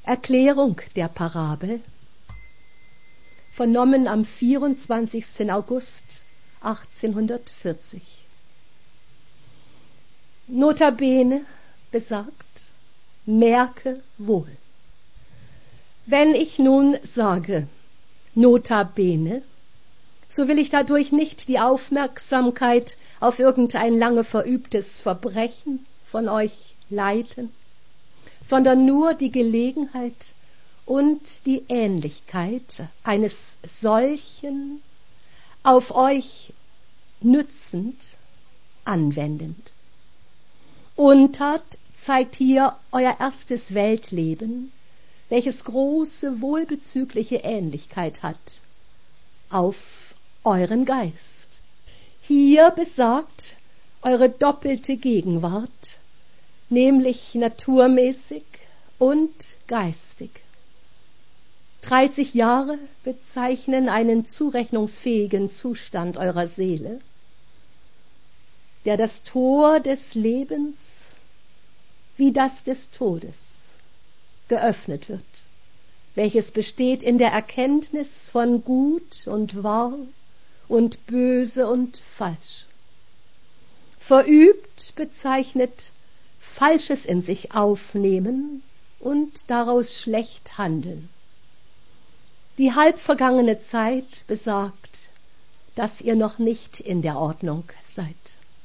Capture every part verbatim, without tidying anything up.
Erklärung der Parabel, vernommen am vierundzwanzigsten August achtzehnhundertvierzig. Notabene besagt, merke wohl. Wenn ich nun sage, notabene, so will ich dadurch nicht die Aufmerksamkeit auf irgendein lange verübtes Verbrechen von euch leiten, sondern nur die Gelegenheit und die Ähnlichkeit eines solchen auf euch nützend, anwendend. Untat zeigt hier euer erstes Weltleben, welches große wohlbezügliche Ähnlichkeit hat auf euren Geist. Hier besagt eure doppelte Gegenwart, nämlich naturmäßig und geistig. Dreißig Jahre bezeichnen einen zurechnungsfähigen Zustand eurer Seele, der das Tor des Lebens wie das des Todes geöffnet wird, welches besteht in der Erkenntnis von gut und wahr und böse und falsch. Verübt bezeichnet Falsches in sich aufnehmen und daraus schlecht handeln. Die halb vergangene Zeit besagt, dass ihr noch nicht in der Ordnung seid.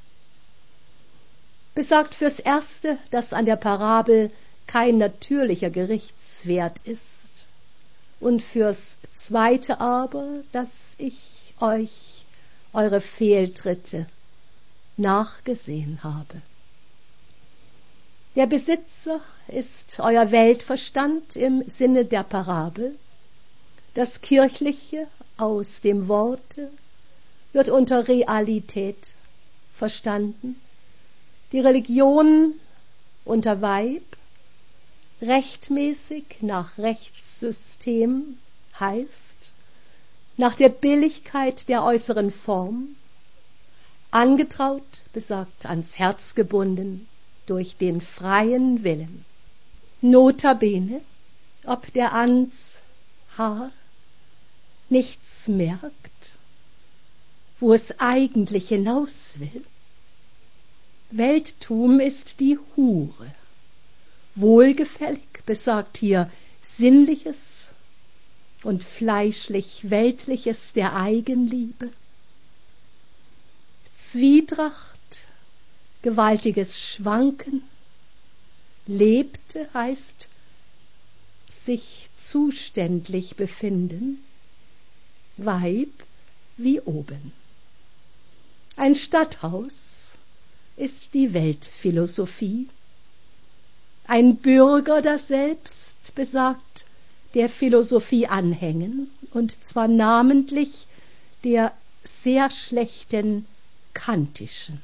Besagt fürs Erste, dass an der Parabel kein natürlicher Gerichtswert ist, und fürs Zweite aber, dass ich euch eure Fehltritte nachgesehen habe. Der Besitzer ist euer Weltverstand im Sinne der Parabel. Das Kirchliche aus dem Worte wird unter Realität verstanden, die Religion unter Weib, rechtmäßig nach Rechtssystem heißt, nach der Billigkeit der äußeren Form, angetraut besagt ans Herz gebunden durch den freien Willen. Notabene, ob der ans Haar nichts merkt, wo es eigentlich hinaus will. Welttum ist die Hure. Wohlgefällig besagt hier Sinnliches und fleischlich Weltliches der Eigenliebe. Zwietracht, gewaltiges Schwanken. Lebte heißt sich zuständlich befinden. Weib wie oben. Ein Stadthaus ist die Weltphilosophie. Ein Bürger daselbst besagt der Philosophie anhängen, und zwar namentlich der sehr schlechten kantischen.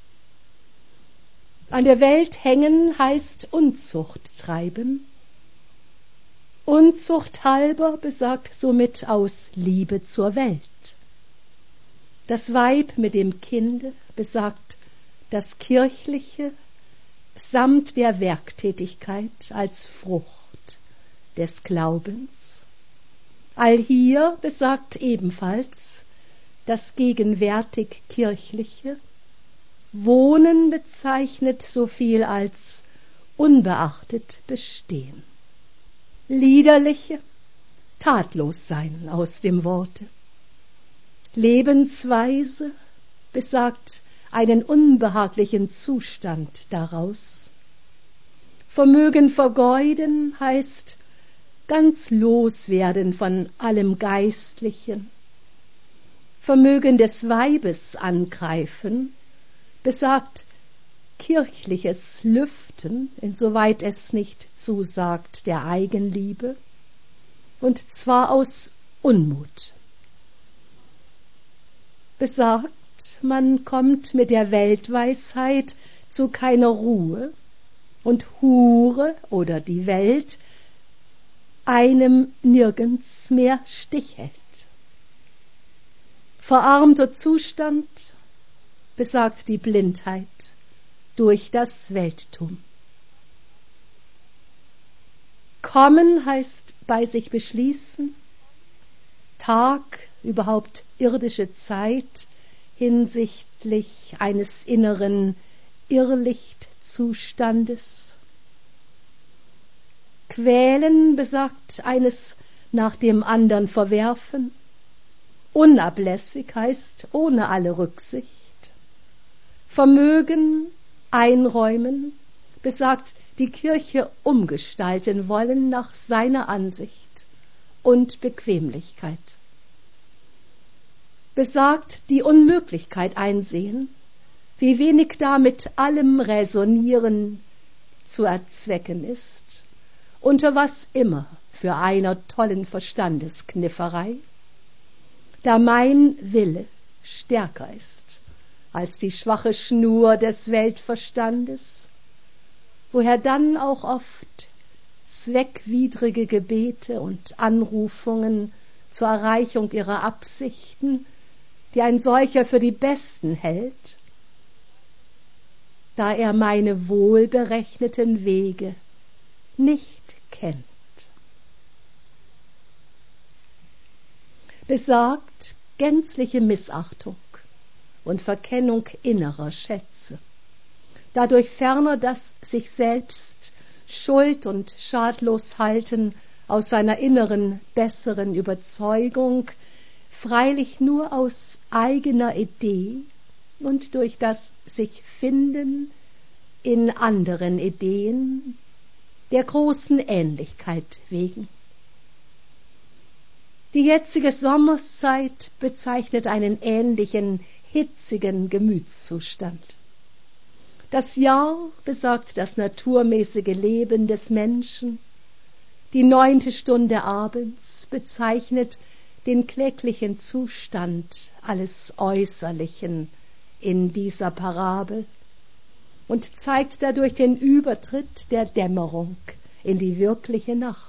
An der Welt hängen heißt Unzucht treiben. Unzucht halber besagt somit aus Liebe zur Welt. Das Weib mit dem Kinde besagt das Kirchliche samt der Werktätigkeit als Frucht des Glaubens. Allhier besagt ebenfalls das gegenwärtig Kirchliche. Wohnen bezeichnet so viel als unbeachtet bestehen. Liederliche, tatlos sein aus dem Worte. Lebensweise besagt einen unbehaglichen Zustand daraus. Vermögen vergeuden heißt ganz loswerden von allem Geistlichen. Vermögen des Weibes angreifen besagt kirchliches Lüften, insoweit es nicht zusagt der Eigenliebe, und zwar aus Unmut. Besagt, man kommt mit der Weltweisheit zu keiner Ruhe und Hure oder die Welt einem nirgends mehr Stich hält. Verarmter Zustand besagt die Blindheit durch das Welttum. Kommen heißt bei sich beschließen, Tag, überhaupt irdische Zeit hinsichtlich eines inneren Irrlichtzustandes. Quälen besagt eines nach dem andern verwerfen. Unablässig heißt ohne alle Rücksicht. Vermögen einräumen besagt die Kirche umgestalten wollen nach seiner Ansicht und Bequemlichkeit. Besagt die Unmöglichkeit einsehen, wie wenig da mit allem Räsonieren zu erzwecken ist, unter was immer für einer tollen Verstandesknifferei, da mein Wille stärker ist als die schwache Schnur des Weltverstandes, woher dann auch oft zweckwidrige Gebete und Anrufungen zur Erreichung ihrer Absichten, die ein solcher für die besten hält, da er meine wohlberechneten Wege nicht kennt. Besagt gänzliche Missachtung und Verkennung innerer Schätze, dadurch ferner das sich selbst schuld und schadlos halten aus seiner inneren besseren Überzeugung, freilich nur aus eigener Idee und durch das sich finden in anderen Ideen der großen Ähnlichkeit wegen. Die jetzige Sommerszeit bezeichnet einen ähnlichen hitzigen Gemütszustand. Das Jahr besagt das naturmäßige Leben des Menschen. Die neunte Stunde abends bezeichnet den kläglichen Zustand alles Äußerlichen in dieser Parabel und zeigt dadurch den Übertritt der Dämmerung in die wirkliche Nacht.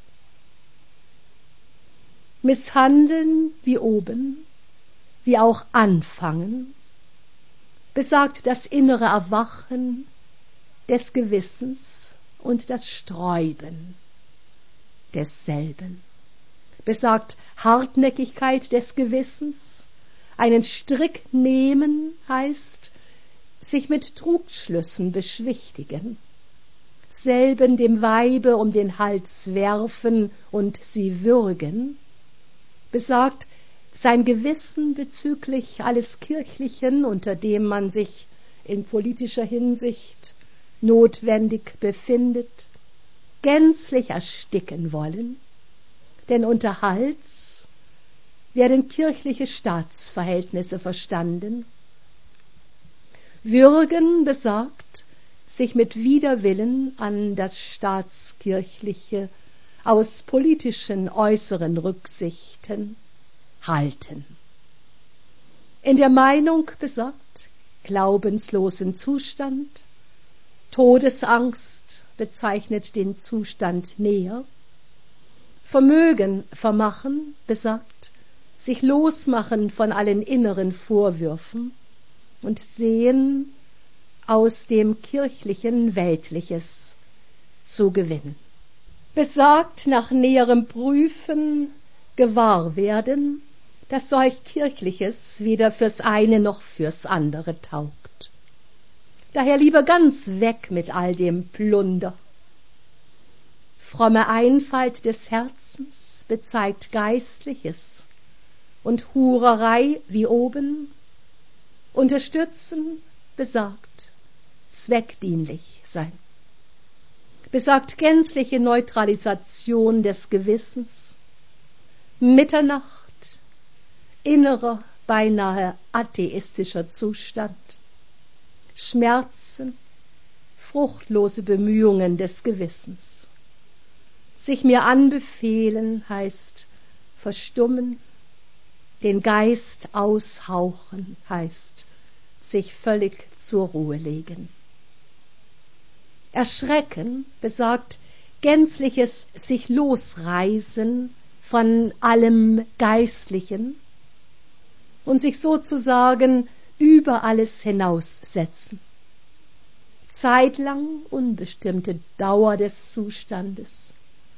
Misshandeln wie oben, wie auch anfangen, besagt das innere Erwachen des Gewissens und das Sträuben desselben. Besagt Hartnäckigkeit des Gewissens, einen Strick nehmen heißt, sich mit Trugschlüssen beschwichtigen, selben dem Weibe um den Hals werfen und sie würgen, besagt sein Gewissen bezüglich alles Kirchlichen, unter dem man sich in politischer Hinsicht notwendig befindet, gänzlich ersticken wollen, denn unter Hals werden kirchliche Staatsverhältnisse verstanden. Würgen besagt, sich mit Widerwillen an das Staatskirchliche aus politischen äußeren Rücksichten halten. In der Meinung besagt glaubenslosen Zustand, Todesangst bezeichnet den Zustand näher, Vermögen vermachen besagt sich losmachen von allen inneren Vorwürfen und sehen aus dem Kirchlichen Weltliches zu gewinnen. Besagt nach näherem Prüfen gewahr werden, dass solch Kirchliches weder fürs eine noch fürs andere taugt. Daher lieber ganz weg mit all dem Plunder. Fromme Einfalt des Herzens bezeigt Geistliches und Hurerei wie oben, unterstützen besagt zweckdienlich sein. Besagt gänzliche Neutralisation des Gewissens, Mitternacht, innerer, beinahe atheistischer Zustand, Schmerzen, fruchtlose Bemühungen des Gewissens. Sich mir anbefehlen heißt verstummen, den Geist aushauchen heißt sich völlig zur Ruhe legen. Erschrecken besagt gänzliches sich losreißen von allem Geistlichen und sich sozusagen über alles hinaussetzen. Zeitlang unbestimmte Dauer des Zustandes,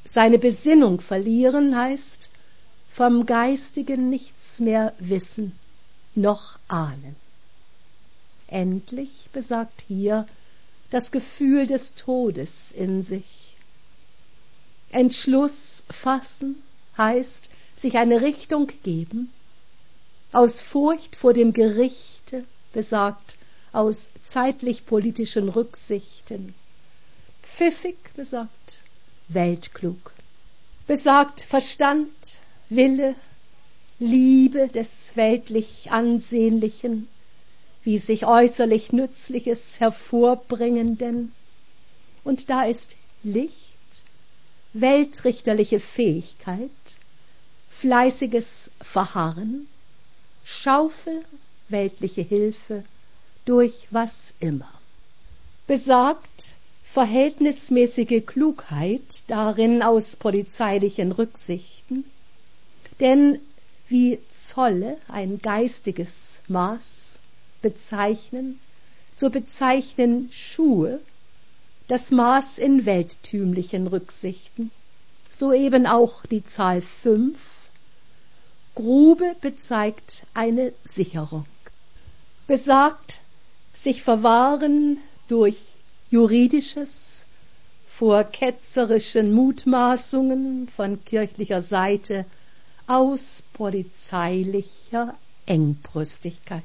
seine Besinnung verlieren heißt vom Geistigen nichts mehr wissen noch ahnen. Endlich besagt hier das Gefühl des Todes in sich. Entschluss fassen heißt sich eine Richtung geben, aus Furcht vor dem Gerichte, besagt aus zeitlich-politischen Rücksichten. Pfiffig besagt weltklug, besagt Verstand, Wille, Liebe des weltlich Ansehnlichen, wie sich äußerlich Nützliches hervorbringenden. Und da ist Licht, weltrichterliche Fähigkeit, fleißiges Verharren, Schaufel, weltliche Hilfe, durch was immer. Besagt verhältnismäßige Klugheit darin aus polizeilichen Rücksichten, denn wie Zolle ein geistiges Maß bezeichnen, so bezeichnen Schuhe das Maß in welttümlichen Rücksichten, so eben auch die Zahl fünf. Grube bezeigt eine Sicherung. Besagt sich verwahren durch Juridisches vor ketzerischen Mutmaßungen von kirchlicher Seite aus polizeilicher Engbrüstigkeit.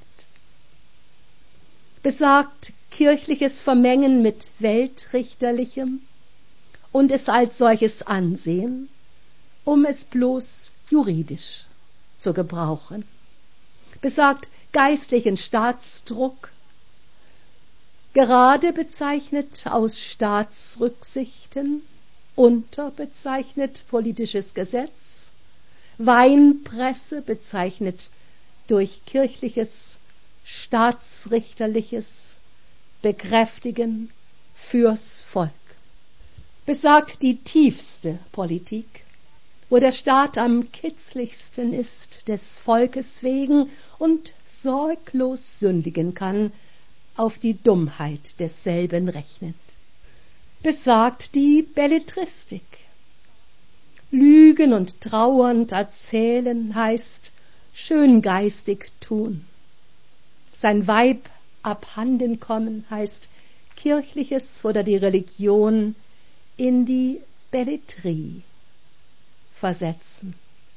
Besagt kirchliches Vermengen mit weltrichterlichem und es als solches ansehen, um es bloß juridisch zu gebrauchen. Besagt geistlichen Staatsdruck, gerade bezeichnet aus Staatsrücksichten, unter bezeichnet politisches Gesetz, Weinpresse bezeichnet durch kirchliches, staatsrichterliches Bekräftigen fürs Volk. Besagt die tiefste Politik, wo der Staat am kitzligsten ist, des Volkes wegen und sorglos sündigen kann, auf die Dummheit desselben rechnend. Besagt die Belletristik. Lügen und trauernd erzählen heißt schöngeistig tun. Sein Weib abhanden kommen heißt kirchliches oder die Religion in die Belletrie versetzen.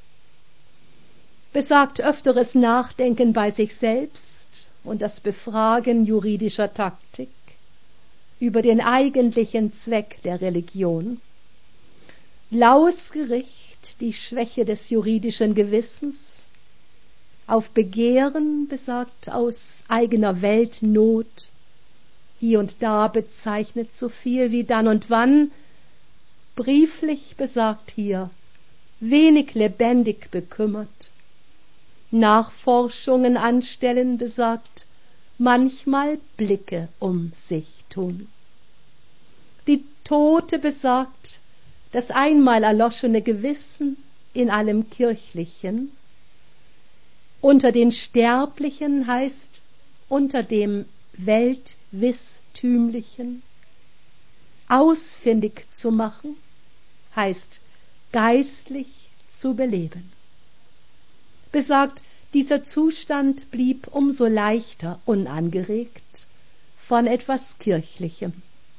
Besagt öfteres Nachdenken bei sich selbst und das Befragen juridischer Taktik über den eigentlichen Zweck der Religion. Laues Gericht, die Schwäche des juridischen Gewissens, auf Begehren besagt aus eigener Weltnot, hier und da bezeichnet so viel wie dann und wann, brieflich besagt hier, wenig lebendig bekümmert, Nachforschungen anstellen besagt, manchmal Blicke um sich tun. Die Tote besagt, das einmal erloschene Gewissen in allem Kirchlichen. Unter den Sterblichen heißt unter dem Weltwisstümlichen. Ausfindig zu machen heißt geistlich zu beleben. Besagt, dieser Zustand blieb umso leichter unangeregt von etwas Kirchlichem.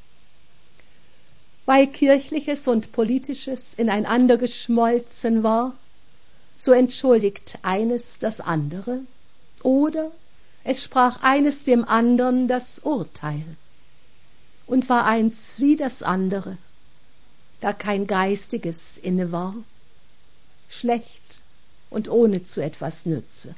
Weil Kirchliches und Politisches ineinander geschmolzen war, so entschuldigt eines das andere, oder es sprach eines dem andern das Urteil, und war eins wie das andere, da kein Geistiges inne war, schlecht und ohne zu etwas nütze.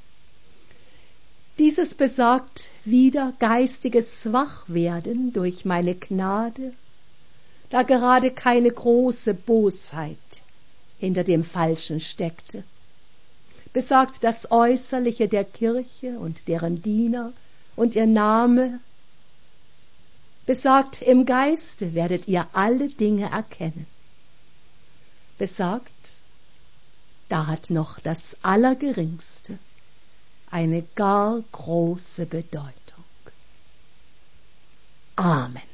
Dieses besagt wieder geistiges Wachwerden durch meine Gnade, da gerade keine große Bosheit hinter dem Falschen steckte. Besagt das Äußerliche der Kirche und deren Diener und ihr Name. Besagt, im Geiste werdet ihr alle Dinge erkennen. Besagt, da hat noch das Allergeringste eine gar große Bedeutung. Amen.